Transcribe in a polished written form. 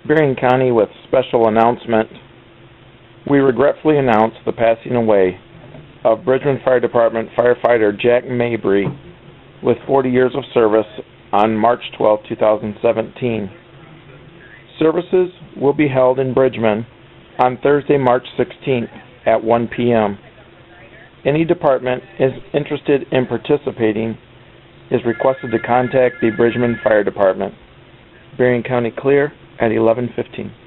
Berrien County with special announcement. We regretfully announce the passing away of Bridgman Fire Department firefighter Jack Mabry with 40 years of service on March 12, 2017. Services will be held in Bridgman on Thursday, March 16th at 1 p.m. Any department is interested in participating is requested to contact the Bridgman Fire Department. Berrien County clear at 11:15.